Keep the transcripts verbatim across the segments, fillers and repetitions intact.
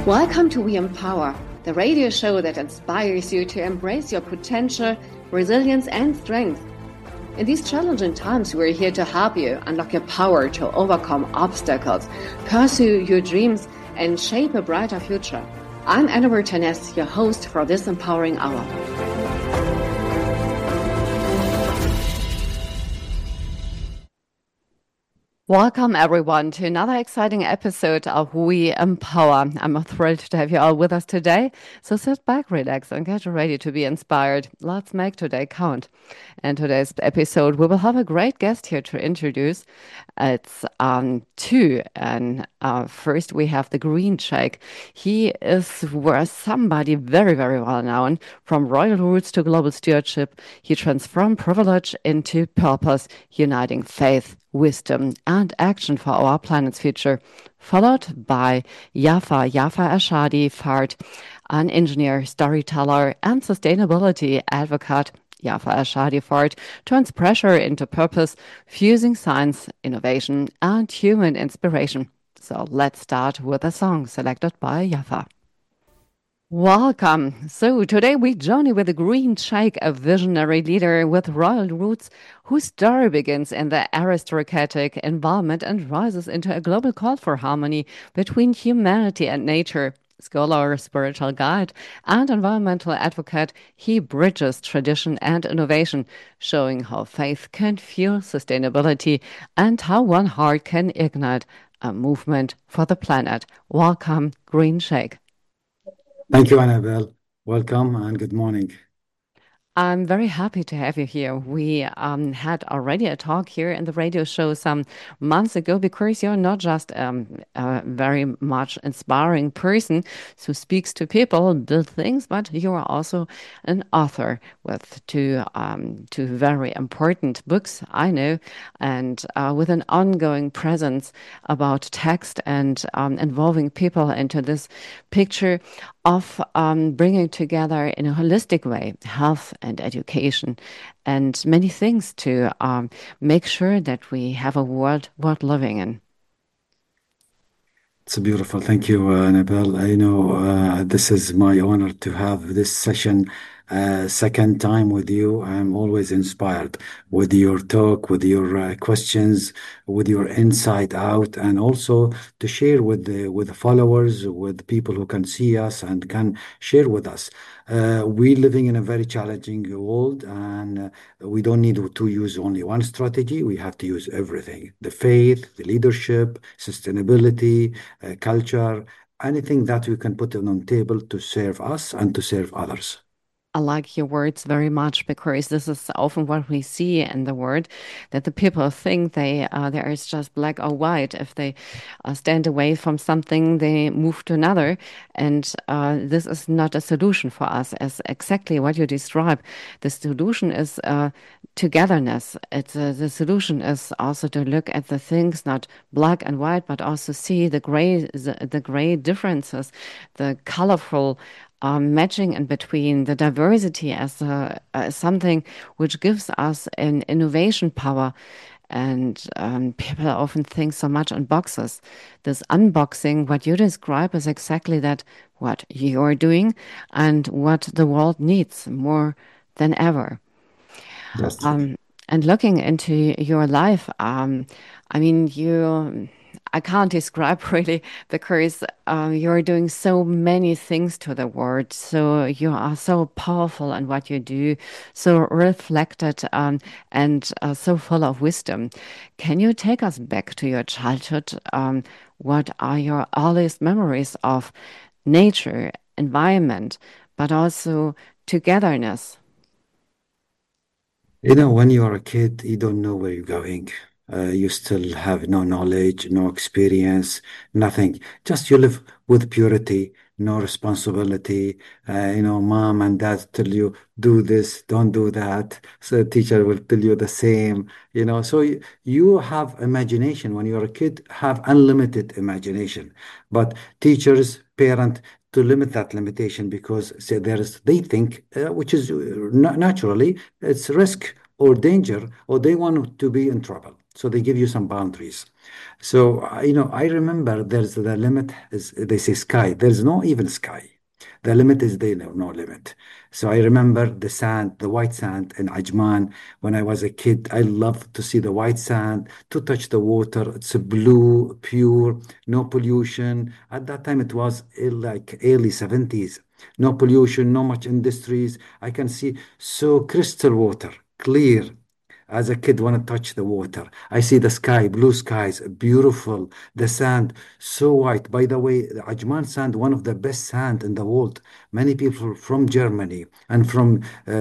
Welcome to We Empower, the radio show that inspires you to embrace your potential, resilience, and strength. In these challenging times, we're here to help you unlock your power to overcome obstacles, pursue your dreams, and shape a brighter future. I'm Anna Martinez, your host for this empowering hour. Welcome, everyone, to another exciting episode of We Empower. I'm thrilled to have you all with us today. So sit back, relax, and get ready to be inspired. Let's make today count. In today's episode, we will have a great guest here to introduce. It's um, two. And uh, first, we have the Green Sheikh. He is where somebody very, very well known. From royal roots to global stewardship, he transformed privilege into purpose, uniting faith, wisdom, and action for our planet's future, followed by Yafa, Yafa Ashadi Fard, an engineer, storyteller, and sustainability advocate. Yafa Ashadi Fard turns pressure into purpose, fusing science, innovation, and human inspiration. So let's start with a song selected by Yafa. Welcome. So today we journey with the Green Sheikh, a visionary leader with royal roots whose story begins in the aristocratic environment and rises into a global call for harmony between humanity and nature. Scholar, spiritual guide, and environmental advocate, he bridges tradition and innovation, showing how faith can fuel sustainability and how one heart can ignite a movement for the planet. Welcome, Green Sheikh. Thank you, Annabelle. Welcome and good morning. I'm very happy to have you here. We um, had already a talk here in the radio show some months ago because you're not just um, a very much inspiring person who speaks to people, build things, but you are also an author with two um, two very important books, I know, and uh, with an ongoing presence about text and um, involving people into this picture of um, bringing together in a holistic way health and education and many things to um, make sure that we have a world worth living in. It's beautiful. Thank you, uh, Annabelle. I know uh, this is my honor to have this session uh, second time with you. I'm always inspired with your talk, with your uh, questions, with your insight out, and also to share with the with the followers, with people who can see us and can share with us. Uh, we're living in a very challenging world, and uh, we don't need to use only one strategy. We have to use everything: the faith, the leadership, sustainability, uh, culture, anything that we can put on the table to serve us and to serve others. I like your words very much because this is often what we see in the world, that the people think they uh, there is just black or white. If they uh, stand away from something, they move to another, and uh, this is not a solution for us. As exactly what you describe, the solution is uh, togetherness. It's uh, the solution is also to look at the things not black and white, but also see the gray, the, the gray differences, the colorful. Um, matching in between the diversity as, a, as something which gives us an innovation power. And um, people often think so much on boxes. This unboxing, what you describe is exactly that, what you're doing and what the world needs more than ever. Yes. Um, and looking into your life, um, I mean, you. I can't describe really because uh, you're doing so many things to the world. So you are so powerful in what you do, so reflected um, and uh, so full of wisdom. Can you take us back to your childhood? Um, what are your earliest memories of nature, environment, but also togetherness? You know, when you're a kid, you don't know where you're going. Uh, you still have no knowledge, no experience, nothing. Just you live with purity, no responsibility. Uh, you know, mom and dad tell you, do this, don't do that. So the teacher will tell you the same, you know. So you, you have imagination. When you're a kid, have unlimited imagination. But teachers, parent, to limit that limitation because say there is they think uh, which is uh, na- naturally it's risk or danger or they want to be in trouble so they give you some boundaries So, uh, you know, I remember there's the limit is they say sky. There's no even sky. The limit is there, no, no limit. So I remember the sand, the white sand in Ajman when I was a kid. I loved to see the white sand, to touch the water. It's a blue, pure, no pollution. At that time, it was eh, like early seventies. No pollution, no much industries. I can see so crystal water, clear. As a kid, want to touch the water. I see the sky, blue skies, beautiful. The sand, so white. By the way, the Ajman sand, one of the best sand in the world. Many people from Germany and from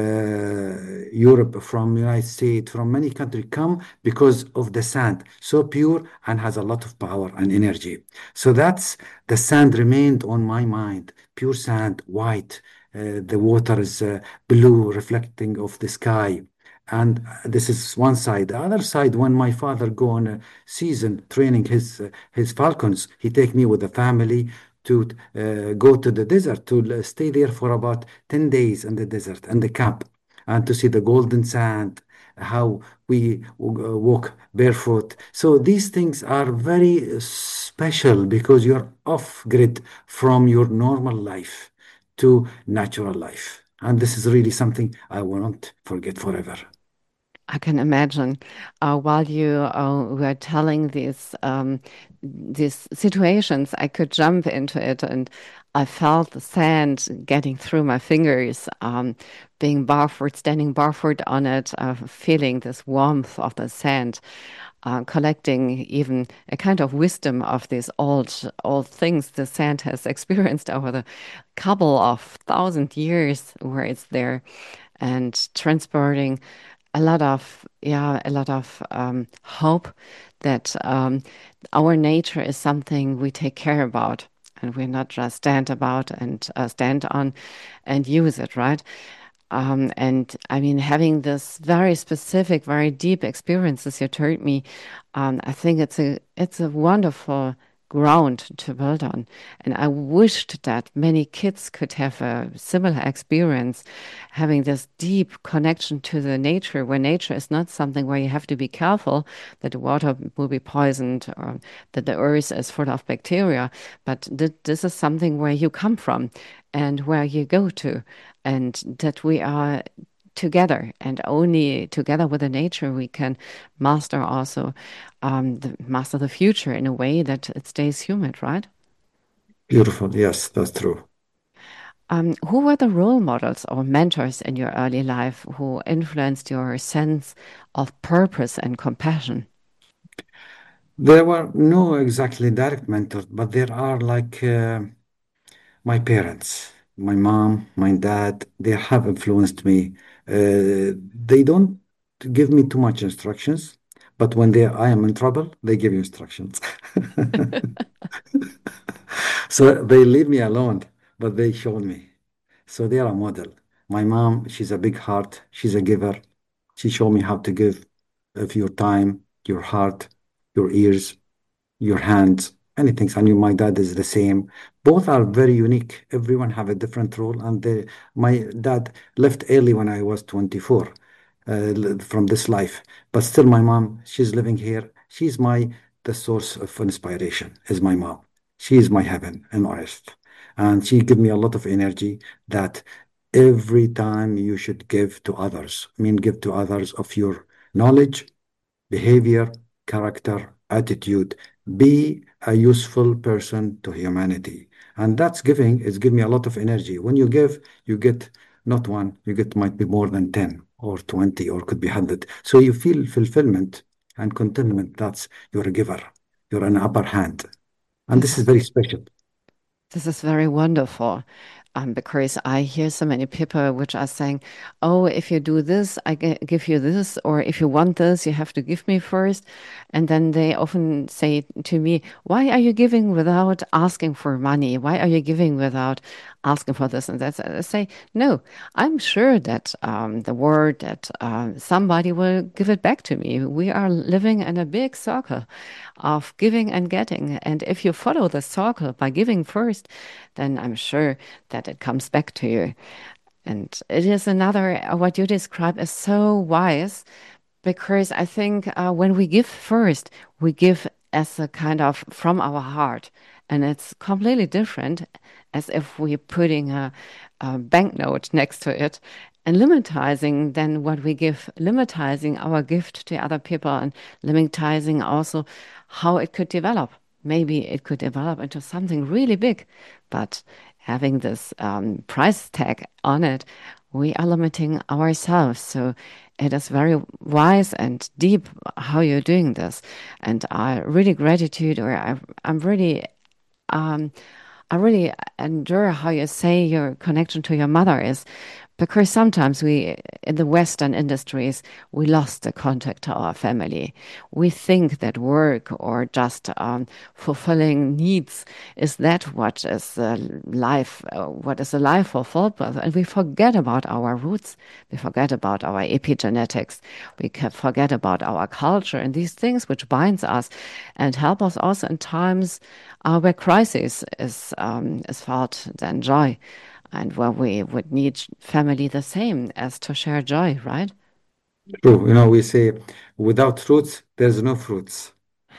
uh, Europe, from United States, from many countries come because of the sand. So pure and has a lot of power and energy. So that's the sand remained on my mind. Pure sand, white. Uh, the water is uh, blue, reflecting of the sky. And this is one side. The other side, when my father go on a season training his uh, his falcons, he take me with the family to uh, go to the desert to l- stay there for about ten days in the desert and the camp and to see the golden sand, how we w- uh, walk barefoot. So these things are very uh, special because you're off grid from your normal life to natural life. And this is really something I won't forget forever. I can imagine. Uh, while you uh, were telling these um, these situations, I could jump into it, and I felt the sand getting through my fingers, um, being barefoot, standing barefoot on it, uh, feeling this warmth of the sand, uh, collecting even a kind of wisdom of these old old things the sand has experienced over the couple of thousand years where it's there, and transporting a lot of yeah a lot of um, hope that um, our nature is something we take care about, and we're not just stand about and uh, stand on and use it, right? Um, and I mean, having this very specific, very deep experiences you told me, um, I think it's a it's a wonderful ground to build on. And I wished that many kids could have a similar experience, having this deep connection to the nature, where nature is not something where you have to be careful that the water will be poisoned or that the earth is full of bacteria, but th this is something where you come from and where you go to, and that we are together, and only together with the nature we can master also um, the, master the future in a way that it stays human, right? Beautiful. Yes, that's true. Um, who were the role models or mentors in your early life who influenced your sense of purpose and compassion? There were no exactly direct mentors, but there are like uh, my parents, my mom, my dad, they have influenced me. Uh, they don't give me too much instructions, but when they I am in trouble, they give you instructions. So they leave me alone, but they show me. So they are a model. My mom, she's a big heart. She's a giver. She showed me how to give of your time, your heart, your ears, your hands, anything. I knew my dad is the same. Both are very unique. Everyone have a different role. And the, my dad left early when I was twenty-four uh, from this life. But still, my mom, she's living here. She's my the source of inspiration. Is my mom. She is my heaven and earth, and she give me a lot of energy that every time you should give to others. I mean, give to others of your knowledge, behavior, character, attitude. Be a useful person to humanity. And that's giving is give me a lot of energy. When you give, you get not one, you get might be more than ten or twenty or could be one hundred. So you feel fulfillment and contentment. That's you're a giver. You're an upper hand. And This this is is very special. This is very wonderful, um, because I hear so many people which are saying, "Oh, if you do this, I gi- give you this, or if you want this, you have to give me first." And then they often say to me, "Why are you giving without asking for money? Why are you giving without asking for this and that?" I say, "No, I'm sure that um, the word that uh, somebody will give it back to me. We are living in a big circle of giving and getting. And if you follow the circle by giving first, then I'm sure that it comes back to you." And it is another, uh, what you describe is so wise, because I think uh, when we give first, we give as a kind of from our heart. And it's completely different as if we're putting a, a banknote next to it and limitizing then what we give, limitizing our gift to other people and limitizing also how it could develop. Maybe it could develop into something really big, but having this um, price tag on it, we are limiting ourselves. So it is very wise and deep how you're doing this. And I really gratitude, or I, I'm really um, I really enjoy how you say your connection to your mother is because sometimes we, in the Western industries, we lost the contact to our family. We think that work or just um, fulfilling needs is that what is uh, life, uh, what is a life fulfilled with, and we forget about our roots. We forget about our epigenetics. We can forget about our culture and these things which binds us and help us also in times uh, where crisis is um, is felt than joy and where we would need family the same as to share joy, right? True. You know, we say without roots, there's no fruits.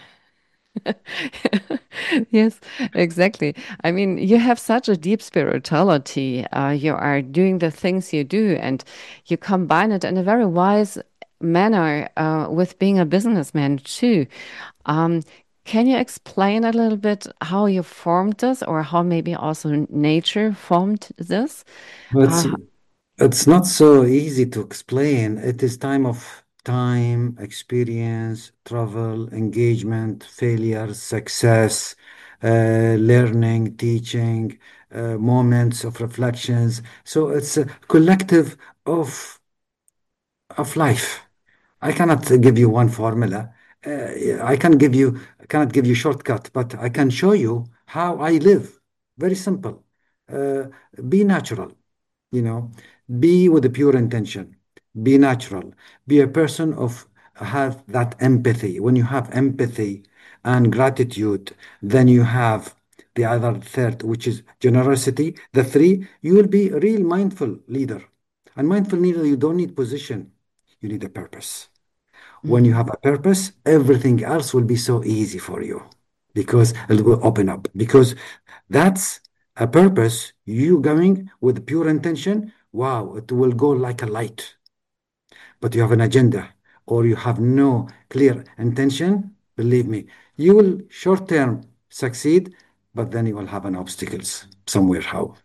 Yes, exactly. I mean, you have such a deep spirituality. Uh, you are doing the things you do, and you combine it in a very wise manner uh, with being a businessman too. Um, can you explain a little bit how you formed this, or how maybe also nature formed this? It's Uh, it's not so easy to explain. It is time of time, experience, travel, engagement, failure, success, uh, learning, teaching, uh, moments of reflections. So it's a collective of of life. I cannot give you one formula. Uh, I can give you, I cannot give you shortcut, but I can show you how I live. Very simple. Uh, be natural, you know, be with a pure intention. Be natural. Be a person of have that empathy. When you have empathy and gratitude, then you have the other third, which is generosity. The three, you will be a real mindful leader. And mindful leader, you don't need position. You need a purpose. When you mm, have a purpose, everything else will be so easy for you because it will open up. Because that's a purpose. You going with pure intention, wow, it will go like a light. But you have an agenda or you have no clear intention, believe me, you will short term succeed, but then you will have an obstacles somewhere. How?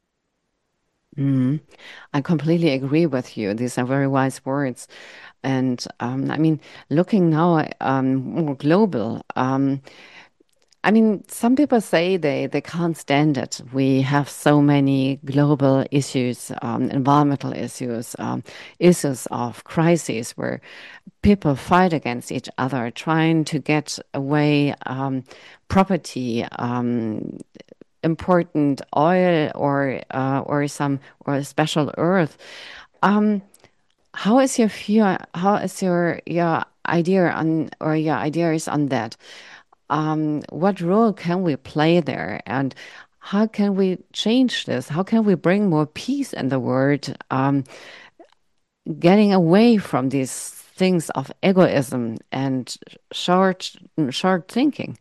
mm. I completely agree with you. These are very wise words. And um, I mean, looking now um, more global, um, I mean, some people say they, they can't stand it. We have so many global issues, um, environmental issues, um, issues of crises where people fight against each other, trying to get away um, property, um, important oil, or uh, or some or special earth. Um, how is your view? How is your your idea on or your ideas on that? Um, what role can we play there, and how can we change this? How can we bring more peace in the world? Um, getting away from these things of egoism and short short thinking.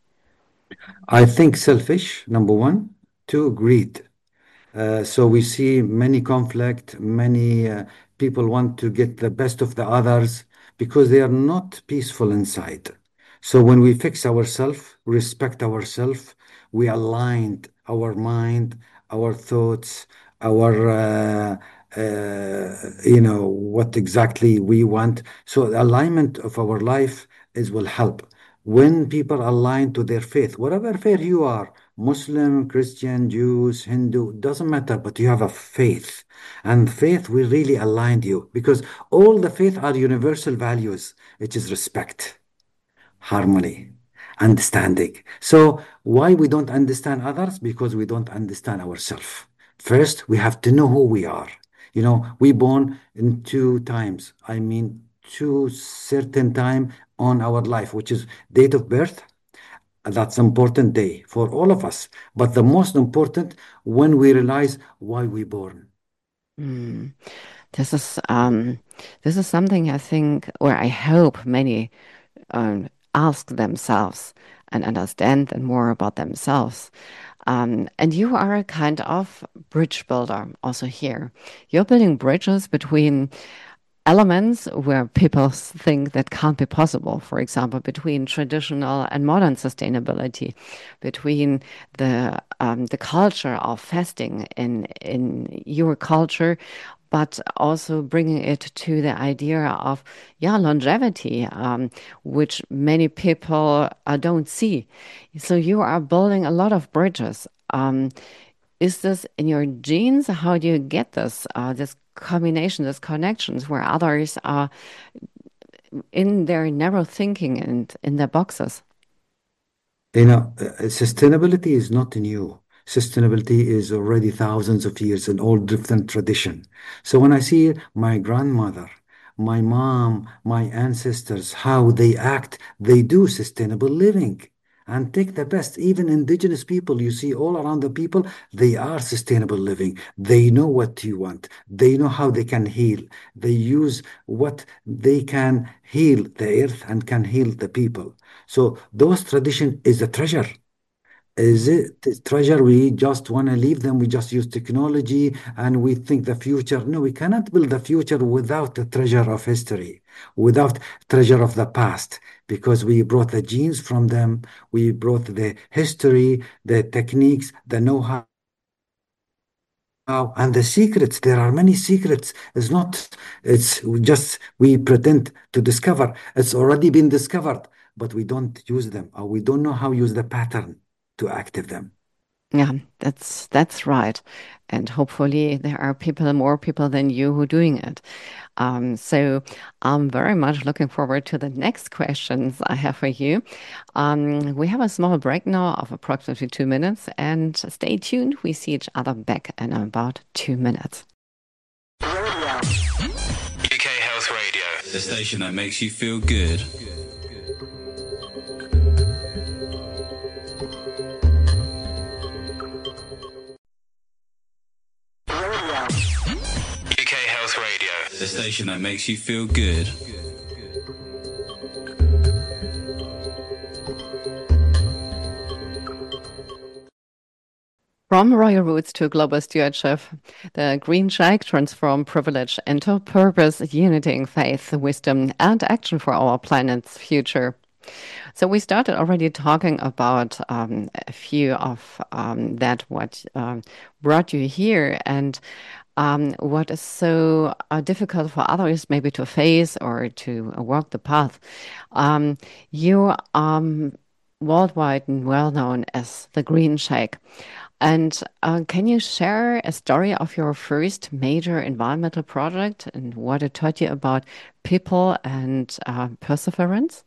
I think selfish, number one. Two, greed. Uh, so we see many conflict, many uh, people want to get the best of the others because they are not peaceful inside. So when we fix ourselves, respect ourselves, we aligned our mind, our thoughts, our uh, uh, you know what exactly we want. So the alignment of our life is will help when people align to their faith, whatever faith you are. Muslim, Christian, Jews, Hindu, doesn't matter, but you have a faith. And faith will really align you because all the faith are universal values, which is respect, harmony, understanding. So why we don't understand others? Because we don't understand ourselves. First, we have to know who we are. You know, we born in two times. I mean, two certain time on our life, which is date of birth. That's important day for all of us. But the most important when we realize why we born. Mm. This is um, this is something I think, or I hope many um, ask themselves. and understand them more about themselves. Um, and you are a kind of bridge builder also here. You're building bridges between elements where people think that can't be possible. For example, between traditional and modern sustainability, between the um, the culture of fasting in in your culture, but also bringing it to the idea of yeah longevity, um, which many people uh, don't see. So you are building a lot of bridges. Um, is this in your genes? How do you get this? Uh, this combination, these connections where others are in their narrow thinking and in their boxes? You know, uh, sustainability is not new. Sustainability is already thousands of years in all different tradition. So when I see my grandmother, my mom, my ancestors, how they act, they do sustainable living and take the best. Even indigenous people, you see all around the people, they are sustainable living. They know what you want. They know how they can heal. They use what they can heal the earth and can heal the people. So those tradition is a treasure. Is it a treasure? We just want to leave them. We just use technology and we think the future. No, we cannot build the future without the treasure of history, without treasure of the past, because we brought the genes from them. We brought the history, the techniques, the know-how. And the secrets, there are many secrets. It's not, it's just we pretend to discover. It's already been discovered, but we don't use them or we don't know how to use the pattern to active them. Yeah, that's that's right. And hopefully there are people, more people than you who are doing it. Um, so I'm very much looking forward to the next questions I have for you. Um, we have a small break now of approximately two minutes, and stay tuned. We see each other back in about two minutes. U K Health Radio, the station that makes you feel good. U K Health Radio, the station that makes you feel good. From royal roots to global stewardship, the Green Shake transformed privilege into purpose, uniting faith, wisdom, and action for our planet's future. So we started already talking about um, a few of um, that what um, brought you here and um, what is so uh, difficult for others maybe to face or to uh, walk the path. Um, you are worldwide and well known as the Green Shake. And uh, can you share a story of your first major environmental project and what it taught you about people and uh, perseverance?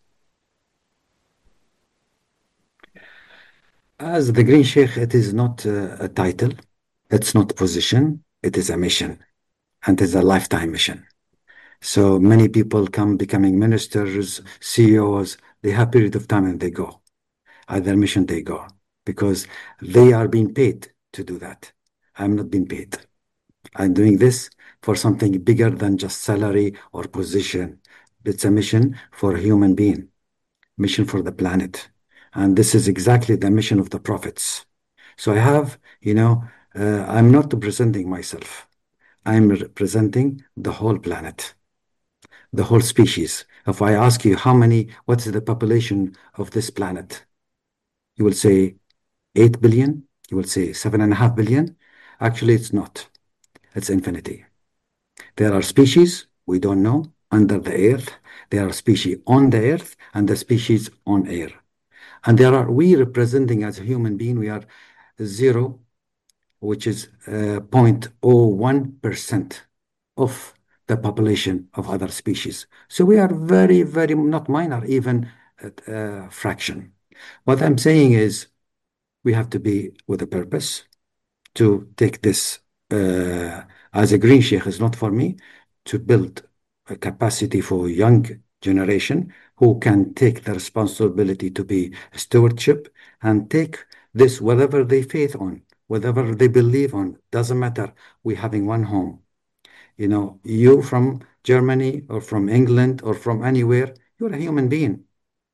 As the Green Sheikh, it is not uh, a title, it's not position, it is a mission, and it is a lifetime mission. So many people come becoming ministers, C E Os, they have period of time and they go. At their mission, they go because they are being paid to do that. I'm not being paid. I'm doing this for something bigger than just salary or position. It's a mission for a human being, mission for the planet. And this is exactly the mission of the prophets. So I have, you know, uh, I'm not representing myself. I'm representing the whole planet, the whole species. If I ask you how many, what is the population of this planet? You will say eight billion. You will say seven and a half billion. Actually, it's not. It's infinity. There are species we don't know under the earth. There are species on the earth and the species on air. And there are, we representing as a human being, we are zero, which is uh, zero point zero one percent of the population of other species. So we are very, very, not minor, even a uh, fraction. What I'm saying is we have to be with a purpose to take this uh, as a green sheikh is not for me to build a capacity for young generation who can take the responsibility to be stewardship and take this whatever they faith on, whatever they believe on, doesn't matter. We're having one home. You know, you from Germany or from England or from anywhere, you're a human being.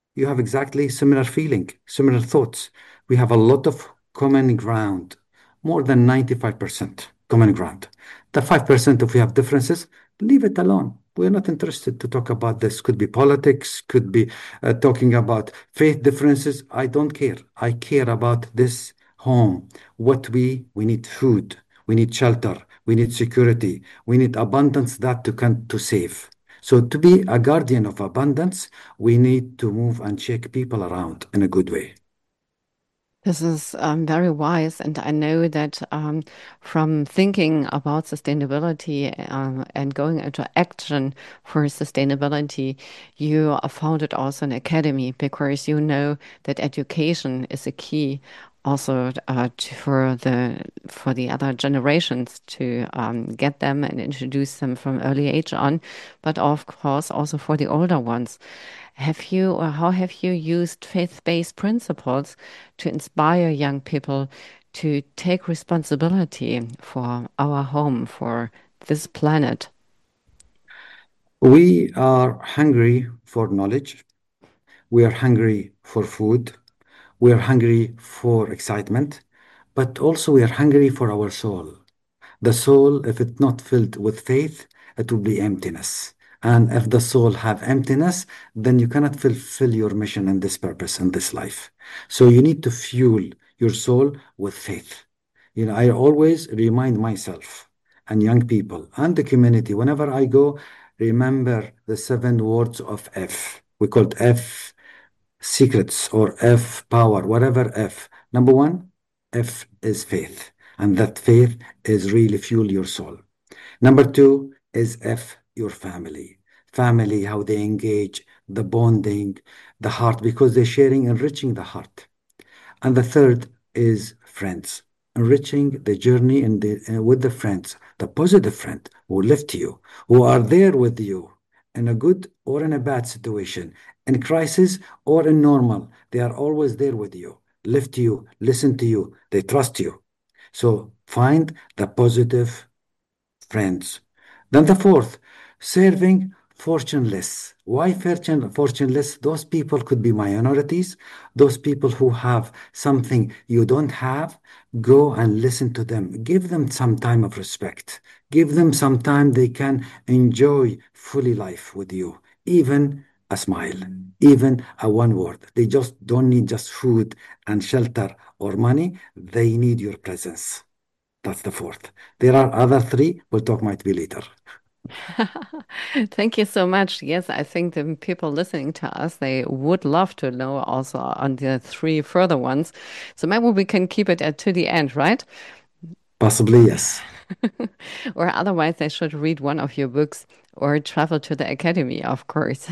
You have exactly similar feeling, similar thoughts. We have a lot of common ground, more than ninety-five percent common ground. The five percent, if we have differences, leave it alone. We're not interested to talk about this. Could be politics, could be uh, talking about faith differences. I don't care. I care about this home. What we we need food, we need shelter, we need security, we need abundance that to can to save. So to be a guardian of abundance, we need to move and shake people around in a good way. This is um, very wise, and I know that um, from thinking about sustainability um, and going into action for sustainability, you founded also an academy because you know that education is a key also uh, to, for the for the other generations to um, get them and introduce them from early age on, but of course also for the older ones. Have you or how have you used faith-based principles to inspire young people to take responsibility for our home, for this planet? We are hungry for knowledge. We are hungry for food. We are hungry for excitement, but also we are hungry for our soul. The soul, if it's not filled with faith, it will be emptiness. And if the soul have emptiness, then you cannot fulfill your mission and this purpose in this life. So you need to fuel your soul with faith. You know, I always remind myself and young people and the community, whenever I go, remember the seven words of F. We call it F secrets or F power, whatever F. Number one, F is faith, and that faith is really fuel your soul. Number two is F, your family. Family, how they engage, the bonding, the heart, because they're sharing, enriching the heart. And the third is friends, enriching the journey in the, uh, with the friends, the positive friend who lift you, who are there with you in a good or in a bad situation, in crisis or in normal. They are always there with you, lift you, listen to you, they trust you. So find the positive friends. Then the fourth, serving fortuneless. Why fortune, fortuneless? Those people could be minorities, those people who have something you don't have. Go and listen to them. Give them some time of respect. Give them some time they can enjoy fully life with you, even a smile, even a one word. They just don't need just food and shelter or money. They need your presence. That's the fourth. There are other three. We'll talk might be later. Thank you so much. Yes, I think the people listening to us, they would love to know also on the three further ones. So maybe we can keep it at to the end, right? Possibly, yes. Or otherwise, they should read one of your books or travel to the academy, of course.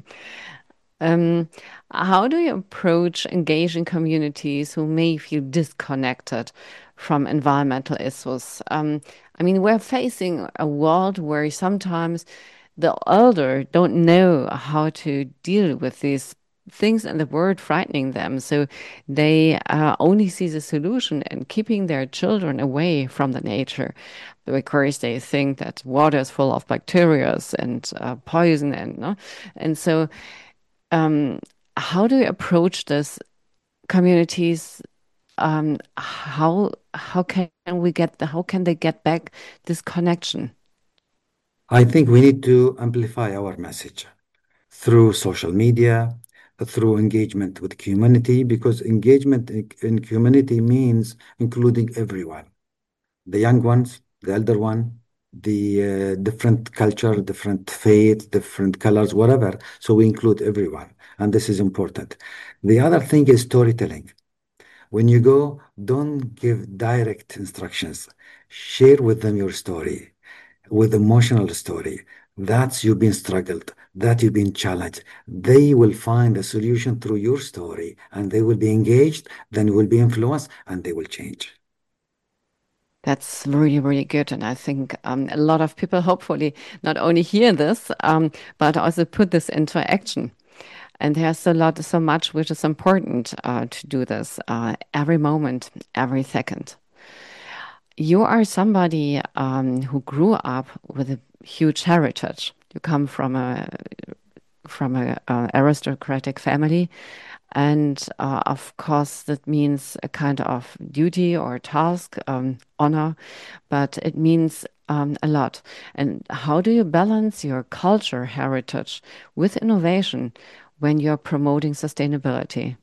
Um, how do you approach engaging communities who may feel disconnected from environmental issues? Um, I mean, we're facing a world where sometimes the elder don't know how to deal with these things and the word frightening them. So they uh, only see the solution in keeping their children away from the nature because they think that water is full of bacteria and uh, poison and no? And so um, how do you approach this communities? Um, how how can we get the how can they get back this connection? I think we need to amplify our message through social media, through engagement with community, because engagement in, in community means including everyone, the young ones, the elder one, the uh, different culture, different faith, different colors, whatever. So we include everyone, and this is important. The other thing is storytelling. When you go, don't give direct instructions. Share with them your story, with emotional story. That's you've been struggled, that you've been challenged. They will find a solution through your story and they will be engaged, then you will be influenced and they will change. That's really, really good. And I think um, a lot of people hopefully not only hear this, um, but also put this into action. And there's a lot, so much which is important uh, to do this uh, every moment, every second. You are somebody um, who grew up with a huge heritage. You come from a from a, a aristocratic family. And uh, of course, that means a kind of duty or task, um, honor, but it means um, a lot. And how do you balance your culture heritage with innovation when you're promoting sustainability?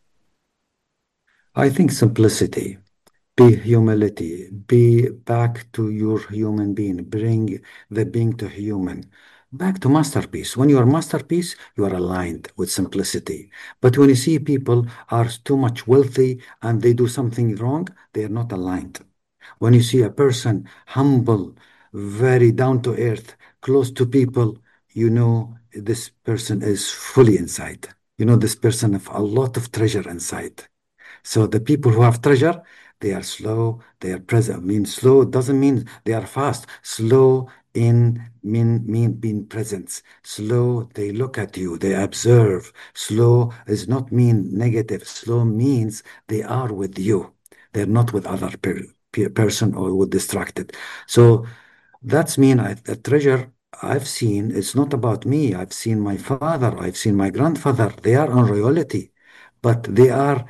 I think simplicity. Be humility. Be back to your human being. Bring the being to human. Back to masterpiece. When you are masterpiece, you are aligned with simplicity. But when you see people are too much wealthy and they do something wrong, they are not aligned. When you see a person humble, very down to earth, close to people, you know this person is fully inside. You know this person have a lot of treasure inside. So the people who have treasure, they are slow, they are present. I mean, slow doesn't mean they are fast. Slow in mean mean being present. Slow, they look at you, they observe. Slow is not mean negative. Slow means they are with you. They're not with other per, per- person or with distracted. So that's mean I, a treasure I've seen. It's not about me. I've seen my father. I've seen my grandfather. They are on royalty, but they are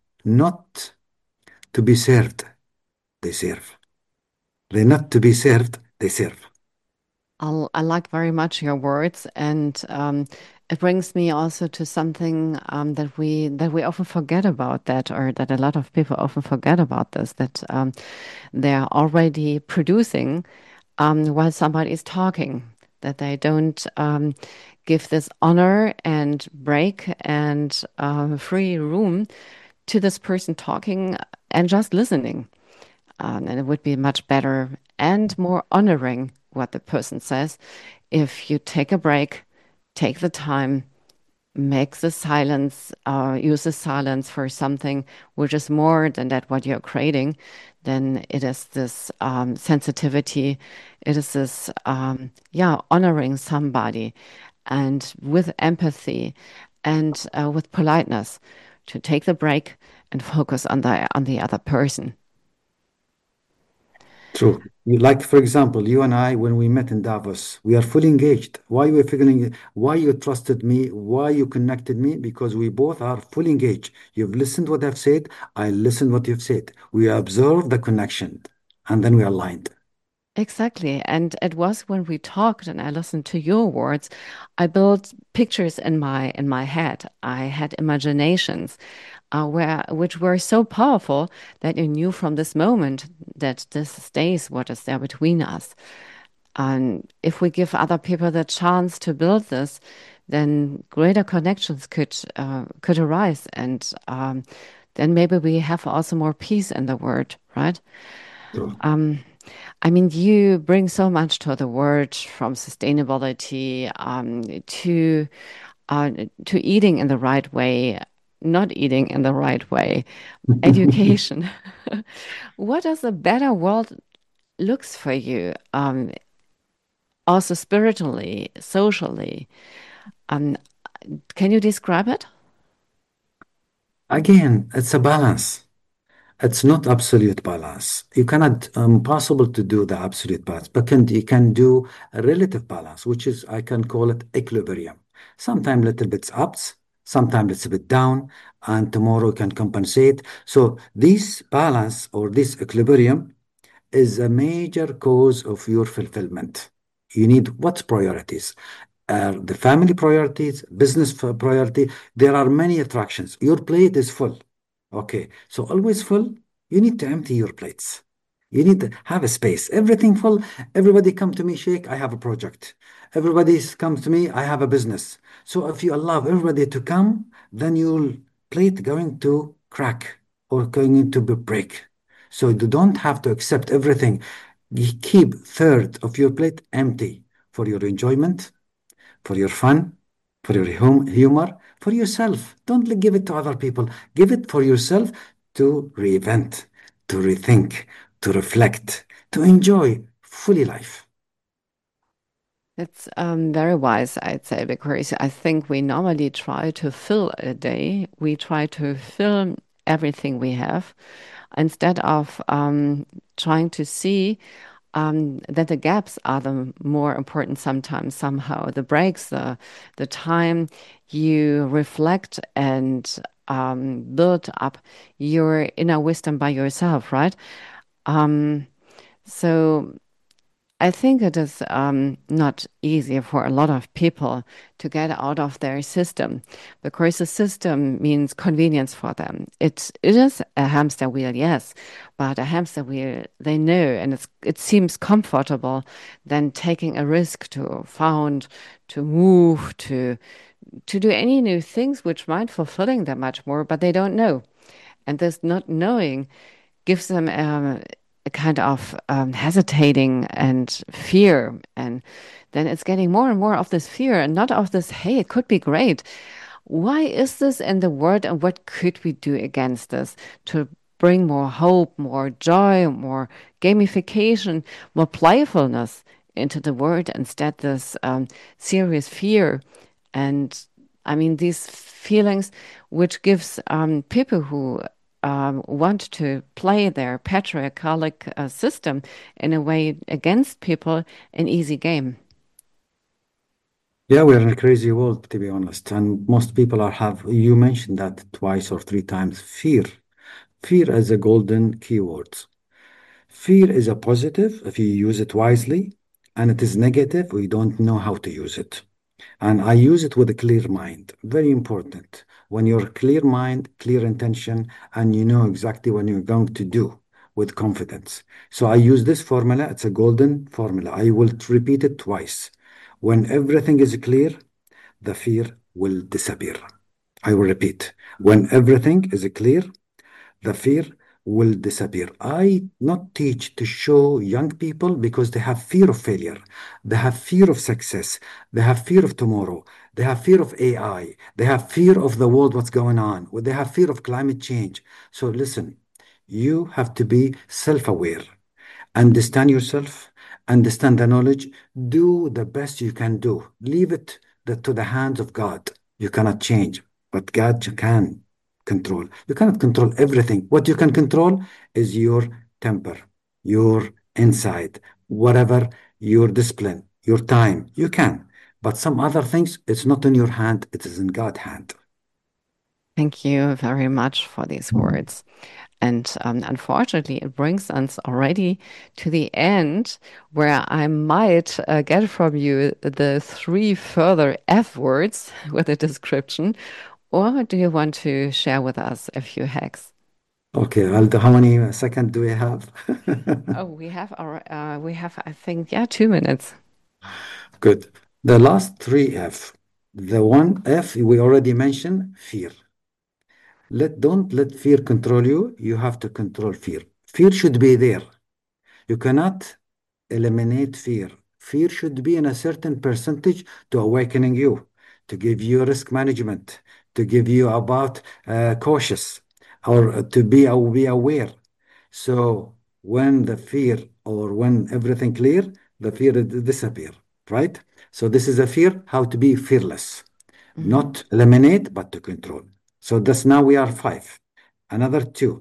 not to be served, they serve. They're not to be served, they serve. I'll, I like very much your words, and um, it brings me also to something um, that we that we often forget about that, or that a lot of people often forget about this, that um, they're already producing um, while somebody is talking, that they don't um, give this honor and break and uh, free room to this person talking and just listening. Um, and it would be much better and more honoring what the person says if you take a break, take the time, make the silence, uh, use the silence for something which is more than that what you're creating, then it is this um, sensitivity, it is this, um, yeah, honoring somebody and with empathy and uh, with politeness to take the break and focus on the on the other person. True. You- Like, for example, you and I, when we met in Davos, we are fully engaged. Why you were feeling, why you trusted me, why you connected me? Because we both are fully engaged. You've listened what I've said, I listened what you've said. We observed the connection, and then we aligned. Exactly. And it was when we talked and I listened to your words, I built pictures in my in my head. I had imaginations uh, where which were so powerful that you knew from this moment that this stays what is there between us. And if we give other people the chance to build this, then greater connections could uh, could arise, and um, then maybe we have also more peace in the world, right? True. Um, I mean, you bring so much to the word, from sustainability um, to uh, to eating in the right way, not eating in the right way, education. What does a better world looks for you? Um, also spiritually, socially. Um, can you describe it? Again, it's a balance. It's not absolute balance. You cannot, impossible to do the absolute balance, but can you can do a relative balance, which is I can call it equilibrium. Sometimes little bits ups, sometimes it's a bit down, and tomorrow can compensate. So this balance or this equilibrium is a major cause of your fulfillment. You need what's priorities. Uh, the family priorities, business priority. There are many attractions. Your plate is full. Okay, so always full. You need to empty your plates. You need to have a space. Everything full. Everybody come to me, Sheikh. I have a project. Everybody comes to me. I have a business. So if you allow everybody to come, then your plate going to crack or going to be break. So you don't have to accept everything. You keep third of your plate empty for your enjoyment, for your fun, for your hum humor, for yourself. Don't give it to other people. Give it for yourself to reinvent, to rethink, to reflect, to enjoy fully life. It's um, very wise, I'd say, because I think we normally try to fill a day. We try to fill everything we have instead of um, trying to see um, that the gaps are the more important sometimes, somehow. The breaks, the the time you reflect and um, build up your inner wisdom by yourself, right? Um, so I think it is um, not easy for a lot of people to get out of their system because the system means convenience for them. It it is a hamster wheel, yes, but a hamster wheel they know, and it's it seems comfortable than taking a risk to found, to move, to to do any new things which might fulfilling them much more, but they don't know. And this not knowing gives them um, a kind of um, hesitating and fear. And then it's getting more and more of this fear and not of this, hey, it could be great. Why is this in the world and what could we do against this to bring more hope, more joy, more gamification, more playfulness into the world instead this um, serious fear and I mean these feelings which gives um, people who um, want to play their patriarchal uh, system in a way against people an easy game. Yeah, we're in a crazy world, to be honest. And most people are have, you mentioned that twice or three times, fear. Fear as a golden keyword. Fear is a positive if you use it wisely, and it is negative, we don't know how to use it. And I use it with a clear mind. Very important. When you're clear mind, clear intention, and you know exactly what you're going to do with confidence. So I use this formula. It's a golden formula. I will repeat it twice. When everything is clear, the fear will disappear. I will repeat. When everything is clear, the fear will disappear. I not teach to show young people because they have fear of failure. They have fear of success. They have fear of tomorrow. They have fear of A I. They have fear of the world, what's going on. They have fear of climate change. So listen, you have to be self-aware. Understand yourself, understand the knowledge, do the best you can do. Leave it the, to the hands of God. You cannot change, but God can control. You cannot control everything. What you can control is your temper, your inside, whatever, your discipline, your time. You can. But some other things, it's not in your hand, it is in God's hand. Thank you very much for these words. And um, unfortunately, it brings us already to the end where I might uh, get from you the three further F words with a description. Or do you want to share with us a few hacks? Okay, Aldo, how many seconds do we have? Oh, we have our, uh, we have, I think, yeah, two minutes. Good. The last three F. The one F we already mentioned, fear. Let don't let fear control you. You have to control fear. Fear should be there. You cannot eliminate fear. Fear should be in a certain percentage to awakening you, to give you risk management, to give you about uh, cautious, or to be, uh, be aware. So when the fear or when everything clear, the fear d- disappear, right? So this is a fear, how to be fearless, Mhm. not eliminate, but to control. So that's now we are five. Another two,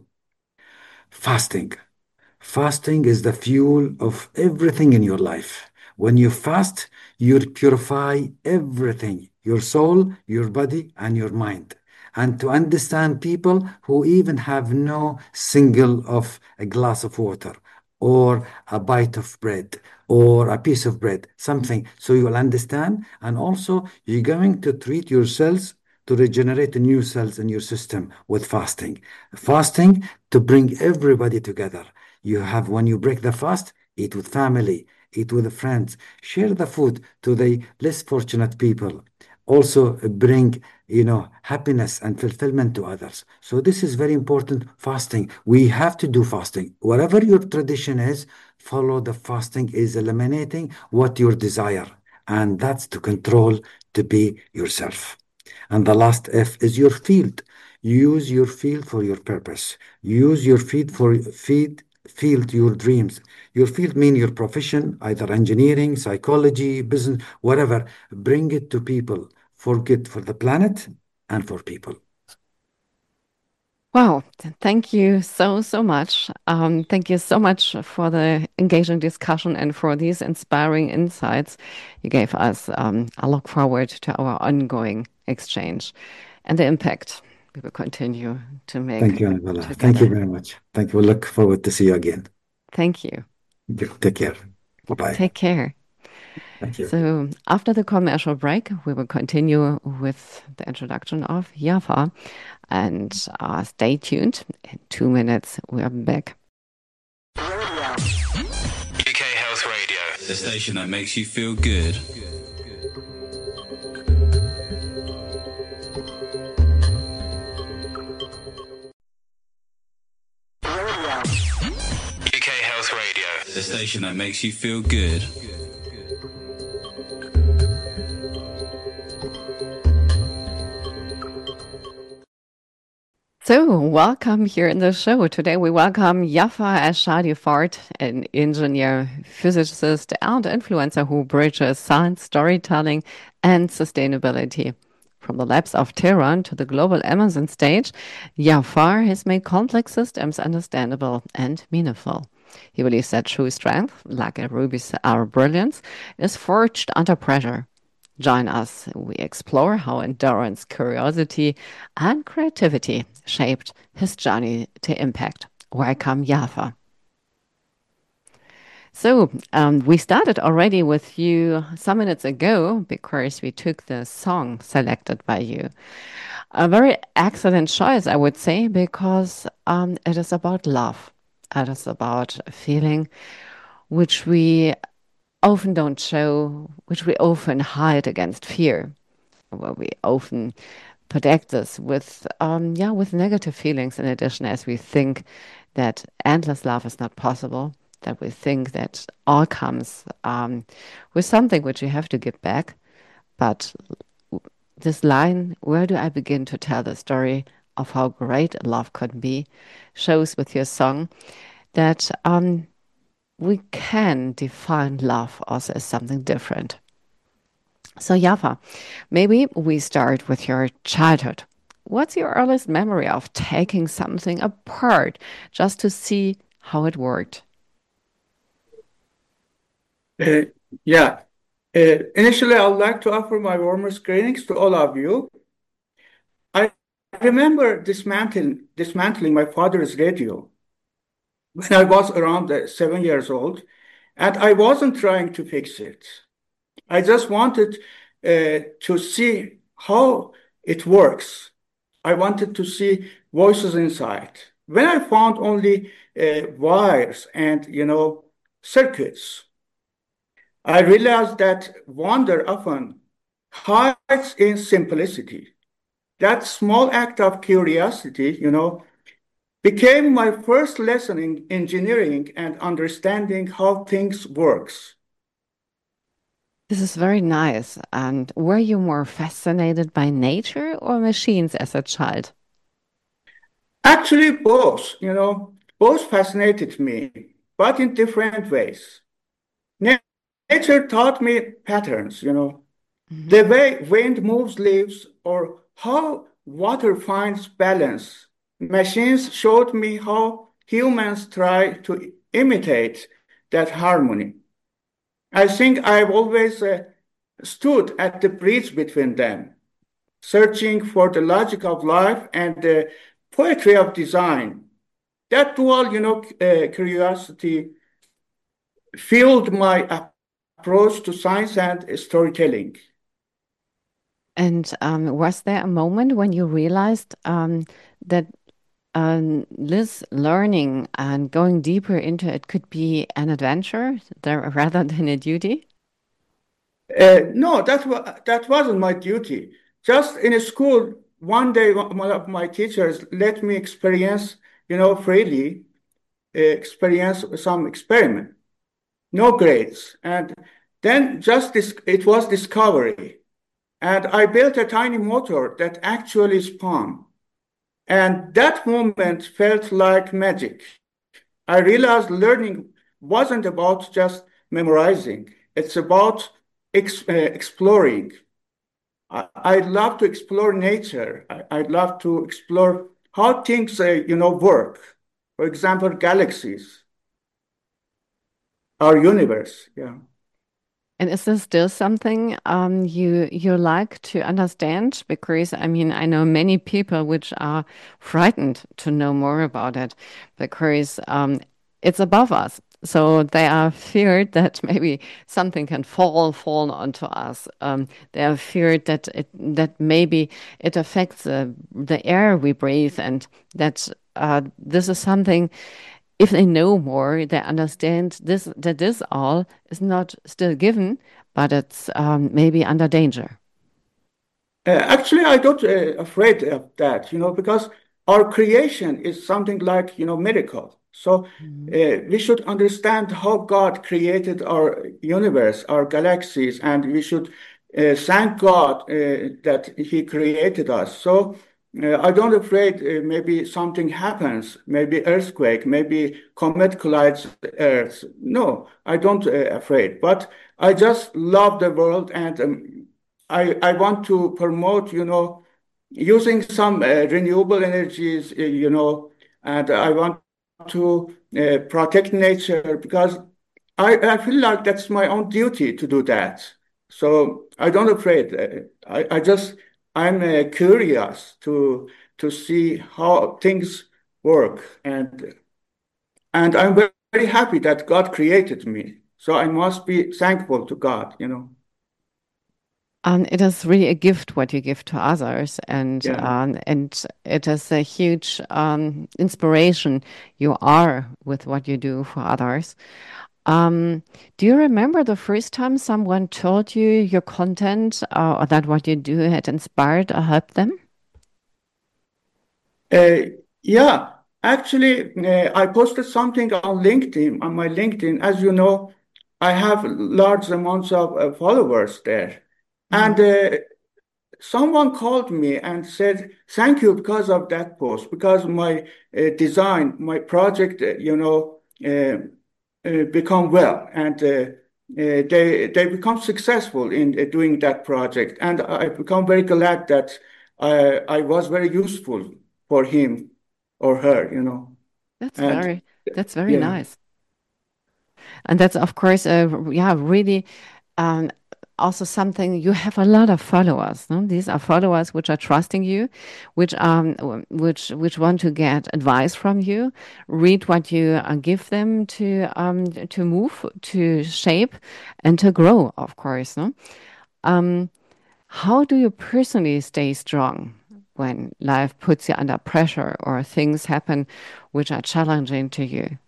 fasting. Fasting is the fuel of everything in your life. When you fast, you purify everything, your soul, your body, and your mind. And to understand people who even have no single of a glass of water or a bite of bread or a piece of bread, something. So you will understand. And also, you're going to treat your cells to regenerate the new cells in your system with fasting. Fasting to bring everybody together. You have, when you break the fast, eat with family, eat with friends, share the food to the less fortunate people. Also bring, you know, happiness and fulfillment to others. So this is very important. Fasting. We have to do fasting. Whatever your tradition is, follow the fasting is eliminating what your desire. And that's to control, to be yourself. And the last F is your field. Use your field for your purpose. Use your field for feed field your dreams. Your field mean your profession, either engineering, psychology, business, whatever. Bring it to people. For good for the planet and for people. Wow, th- thank you so, so much. Um, thank you so much for the engaging discussion and for these inspiring insights you gave us. Um, I look forward to our ongoing exchange and the impact we will continue to make Thank you, Annabella. Thank you together. very much. Thank you. We look forward to see you again. Thank you. Thank you. Take care. Bye-bye. Take care. Thank you. So, after the commercial break, we will continue with the introduction of Jaffa. And uh, stay tuned. In two minutes, we are back. U K Health Radio, the station that makes you feel good. U K Health Radio, the station that makes you feel good. So, welcome here in the show. Today, we welcome Jaffa Ashadi Fard, an engineer, physicist, and influencer who bridges science, storytelling, and sustainability. From the labs of Tehran to the global Amazon stage, Jafar has made complex systems understandable and meaningful. He believes that true strength, like a ruby's our brilliance, is forged under pressure. Join us. We explore how endurance, curiosity, and creativity shaped his journey to impact. Welcome, Jaffa. So, um, we started already with you some minutes ago because we took the song selected by you. A very excellent choice, I would say, because um, it is about love. It is about a feeling which we often don't show, which we often hide against fear, where we often protect this with, um, yeah, with negative feelings in addition, as we think that endless love is not possible, that we think that all comes um, with something which we have to give back. But this line, where do I begin to tell the story of how great love could be, shows with your song that um, we can define love also as something different. So, Jaffa, maybe we start with your childhood. What's your earliest memory of taking something apart just to see how it worked? Uh, yeah. Uh, initially, I would like to offer my warmest greetings to all of you. I remember dismantling, dismantling my father's radio when I was around uh, seven years old, and I wasn't trying to fix it. I just wanted uh, to see how it works. I wanted to see voices inside. When I found only uh, wires and, you know, circuits, I realized that wonder often hides in simplicity. That small act of curiosity, you know, became my first lesson in engineering and understanding how things works. This is very nice. And were you more fascinated by nature or machines as a child? Actually, both, you know, both fascinated me, but in different ways. Na- Nature taught me patterns, you know, Mhm. the way wind moves leaves or how water finds balance. Machines showed me how humans try to imitate that harmony. I think I've always uh, stood at the bridge between them, searching for the logic of life and the poetry of design. That dual, you know, uh, curiosity fueled my approach to science and storytelling. And um, was there a moment when you realized um, that um, this learning and going deeper into it could be an adventure there, rather than a duty? Uh, no, that wa- that wasn't my duty. Just in a school, one day, one one of my teachers let me experience, you know, freely, uh, experience some experiment. No grades, and then just this, it was discovery, and I built a tiny motor that actually spun, and that moment felt like magic. I realized learning wasn't about just memorizing; it's about ex uh, exploring. I, I love to explore nature. I, I love to explore how things, uh, you know, work. For example, galaxies, our universe. Yeah. And is this still something um, you you like to understand? Because I mean, I know many people which are frightened to know more about it because um, it's above us. So they are feared that maybe something can fall fall onto us. Um, they are feared that it that maybe it affects the the air we breathe, and that uh, this is something if they know more, they understand this that this all is not still given, but it's um, maybe under danger. Uh, actually, I don't uh, afraid of that, you know, because our creation is something like, you know, miracle. So uh, Mhm. we should understand how God created our universe, our galaxies, and we should uh, thank God uh, that He created us. So uh, I don't afraid uh, maybe something happens, maybe earthquake, maybe comet collides Earth. No, I don't uh, afraid, but I just love the world and um, I, I want to promote, you know, using some uh, renewable energies, uh, you know, and I want to uh, protect nature because I, I feel like that's my own duty to do that. So I don't afraid. Uh, I, I just I'm uh, curious to to see how things work, and and I'm very, very happy that God created me. So I must be thankful to God, you know. And it is really a gift what you give to others, and Yeah. um, and it is a huge um, inspiration you are with what you do for others. Um, do you remember the first time someone told you your content uh, or that what you do had inspired or helped them? Uh, yeah, actually, uh, I posted something on LinkedIn, on my LinkedIn. As you know, I have large amounts of uh, followers there. And Mhm. uh, someone called me and said, thank you because of that post, because my uh, design, my project, uh, you know, uh, uh, become well. And uh, uh, they, they become successful in uh, doing that project. And I become very glad that I, I was very useful for him or her, you know. That's And very that's very yeah, nice. And that's, of course, uh, yeah, really um, also something you have a lot of followers. No? These are followers which are trusting you, which um, w- which which want to get advice from you, read what you uh, give them to um, to move, to shape, and to grow. Of course, no. Um, how do you personally stay strong when life puts you under pressure or things happen which are challenging to you?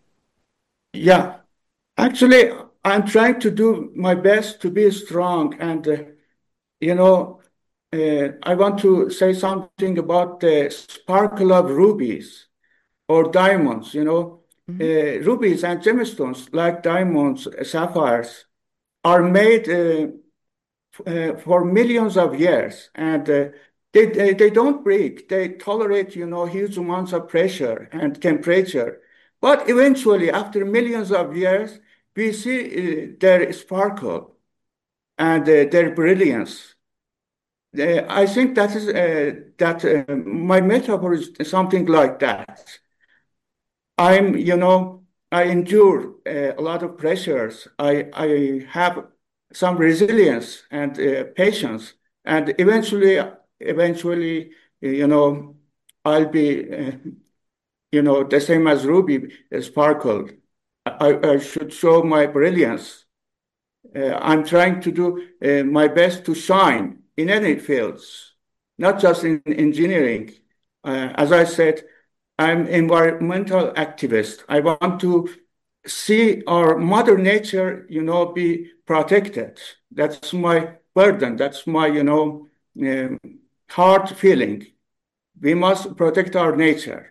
yeah. Actually, I'm trying to do my best to be strong and uh, you know, uh, I want to say something about the sparkle of rubies or diamonds. You know, Mhm. uh, rubies and gemstones, like diamonds, sapphires, are made uh, uh, for millions of years, and uh, they, they they don't break. They tolerate, you know, huge amounts of pressure and temperature. But eventually, after millions of years, we see uh, their sparkle and uh, their brilliance. Uh, I think that is uh, that uh, my metaphor is something like that. I'm, you know, I endure uh, a lot of pressures. I I have some resilience and uh, patience, and eventually, eventually, you know, I'll be, uh, you know, the same as Ruby uh, sparkled. I, I should show my brilliance. Uh, I'm trying to do uh, my best to shine in any fields, not just in engineering. Uh, as I said, I'm environmental activist. I want to see our mother nature, you know, be protected. That's my burden. That's my, you know, um, hard feeling. We must protect our nature.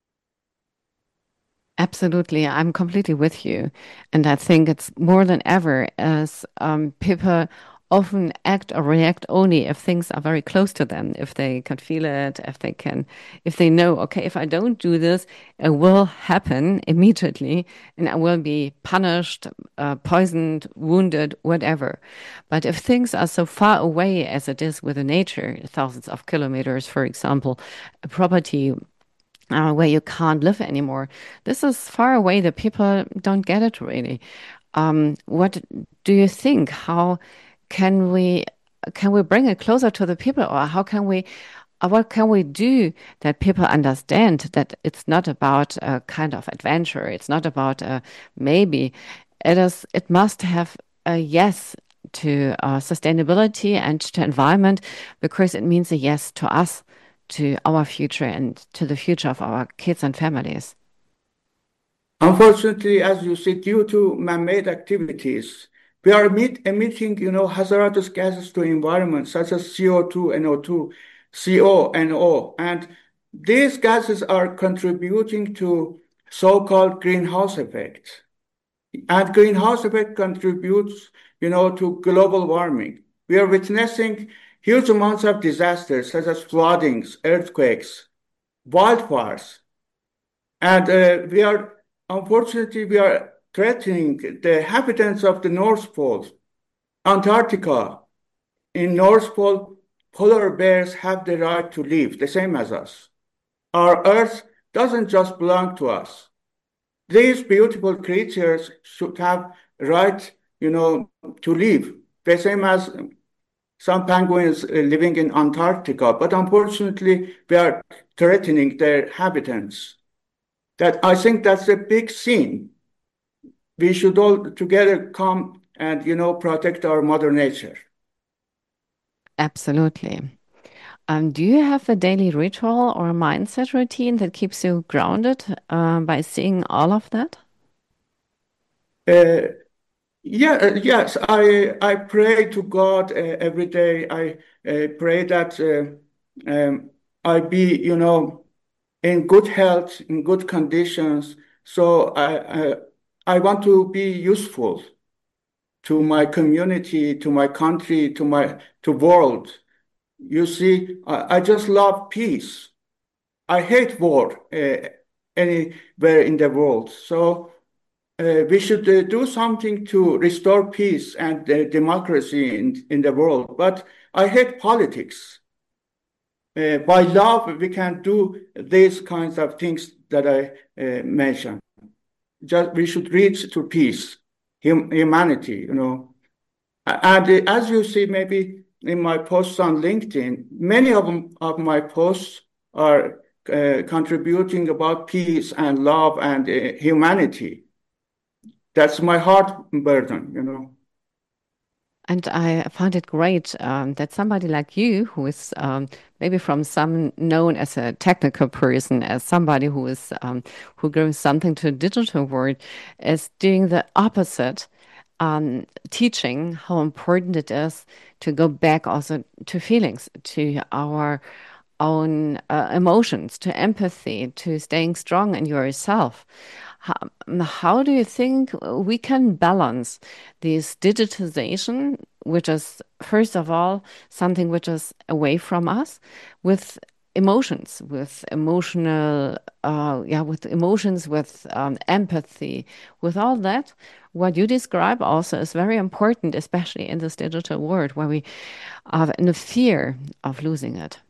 Absolutely. I'm completely with you. And I think it's more than ever as um, people often act or react only if things are very close to them, if they can feel it, if they can, if they know, okay, if I don't do this, it will happen immediately and I will be punished, uh, poisoned, wounded, whatever. But if things are so far away as it is with the nature, thousands of kilometers, for example, a property uh, where you can't live anymore. This is far away that people don't get it really. Um, what do you think? How can we can we bring it closer to the people, or how can we uh, what can we do that people understand that it's not about a kind of adventure, it's not about a maybe, it is it must have a yes to uh, sustainability and to environment because it means a yes to us, to our future and to the future of our kids and families. Unfortunately, as you see, due to man-made activities, we are emit- emitting, you know, hazardous gases to environment, such as C O two, N O two, C O, N O, and these gases are contributing to so-called greenhouse effect. And greenhouse effect contributes, you know, to global warming. We are witnessing huge amounts of disasters, such as floodings, earthquakes, wildfires. And uh, we are, unfortunately, we are threatening the inhabitants of the North Pole, Antarctica. In North Pole, polar bears have the right to live, the same as us. Our Earth doesn't just belong to us. These beautiful creatures should have right, you know, to live, the same as some penguins uh, living in Antarctica. But unfortunately, we are threatening their inhabitants. That I think that's a big sin. We should all together come and, you know, protect our mother nature. Absolutely. Um, do you have a daily ritual or a mindset routine that keeps you grounded uh, by seeing all of that? Uh, yeah, uh, yes, I I pray to God uh, every day. I uh, pray that uh, um, I be, you know, in good health, in good conditions. So I I, I want to be useful to my community, to my country, to my to world. You see, I, I just love peace. I hate war uh, anywhere in the world. So uh, we should uh, do something to restore peace and uh, democracy in, in the world. But I hate politics. Uh, by love, we can do these kinds of things that I uh, mentioned. Just we should reach to peace, hum, humanity, you know. And uh, as you see, maybe in my posts on LinkedIn, many of them, of my posts are uh, contributing about peace and love and uh, humanity. That's my heart burden, you know. And I found it great um, that somebody like you, who is um, maybe from some known as a technical person, as somebody who is um, who brings something to the digital world, is doing the opposite, um, teaching how important it is to go back also to feelings, to our own uh, emotions, to empathy, to staying strong in yourself. How, how do you think we can balance this digitization, which is, first of all, something which is away from us, with emotions, with emotional, uh, yeah, with emotions, with um, empathy, with all that? What you describe also is very important, especially in this digital world where we are in the fear of losing it.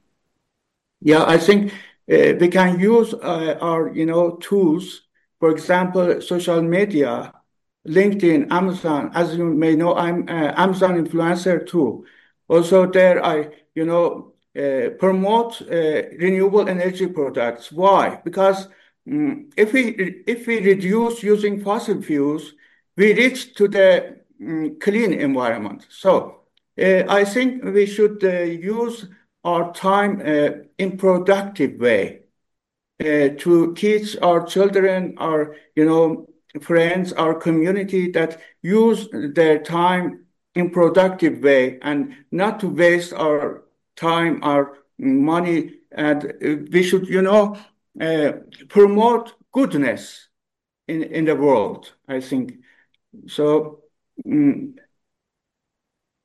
Yeah, I think uh, we can use uh, our, you know, tools. For example, social media, LinkedIn, Amazon. As you may know, I'm uh, Amazon influencer too. Also, there I, you know, uh, promote uh, renewable energy products. Why? Because um, if we if we reduce using fossil fuels, we reach to the um, clean environment. So uh, I think we should uh, use our time uh, in productive way uh, to teach our children, our you know friends, our community that use their time in productive way and not to waste our time, our money, and uh, we should you know uh, promote goodness in in the world. I think so. mm,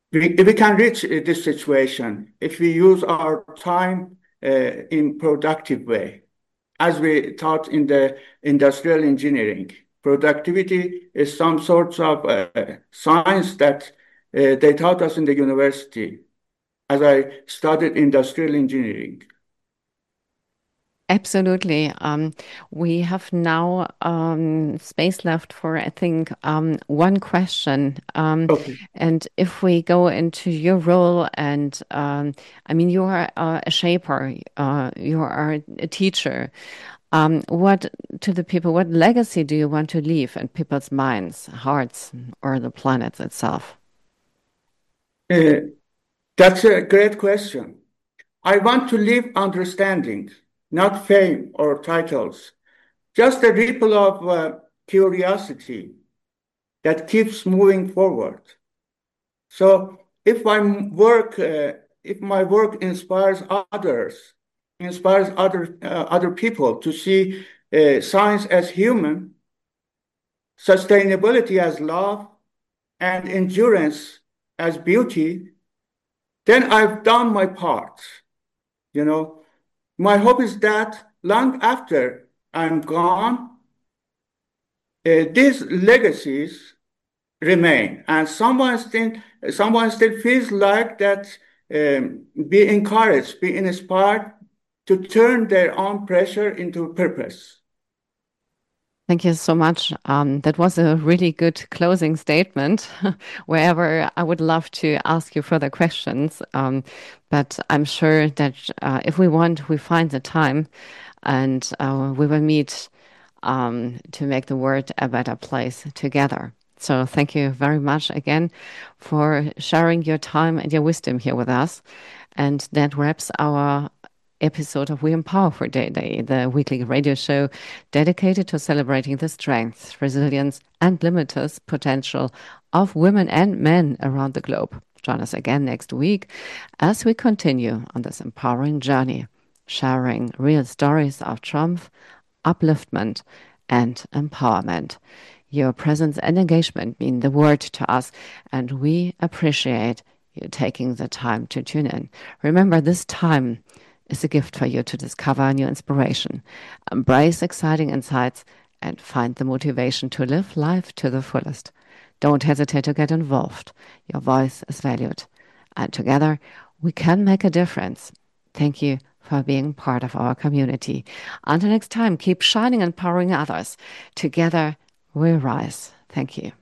we, we can reach uh, this situation if we use our time uh, in productive way. As we taught in the industrial engineering, productivity is some sorts of uh, science that uh, they taught us in the university as I studied industrial engineering. Absolutely. Um, we have now um, space left for, I think, um, one question. Um, Okay. and if we go into your role, and um, I mean, you are uh, a shaper, uh, you are a teacher. Um, what to the people, what legacy do you want to leave in people's minds, hearts, or the planet itself? Uh, that's a great question. I want to leave understanding, not fame or titles, just a ripple of uh, curiosity that keeps moving forward. So if my work, uh, if my work inspires others, inspires other uh, other people to see uh, science as human, sustainability as love, and endurance as beauty, then I've done my part. You know, my hope is that long after I'm gone, uh, these legacies remain, and someone still someone still feels like that, um, be encouraged, be inspired to turn their own pressure into purpose. Thank you so much. Um, that was a really good closing statement. Wherever I would love to ask you further questions, um, but I'm sure that uh, if we want, we find the time, and uh, we will meet um, to make the world a better place together. So thank you very much again for sharing your time and your wisdom here with us. And that wraps our episode of We Empower for Day-Day, the weekly radio show dedicated to celebrating the strength, resilience, and limitless potential of women and men around the globe. Join us again next week as we continue on this empowering journey, sharing real stories of triumph, upliftment, and empowerment. Your presence and engagement mean the world to us, and we appreciate you taking the time to tune in. Remember, this time is a gift for you to discover new inspiration, embrace exciting insights, and find the motivation to live life to the fullest. Don't hesitate to get involved. Your voice is valued. And together, we can make a difference. Thank you for being part of our community. Until next time, keep shining and empowering others. Together, we rise. Thank you.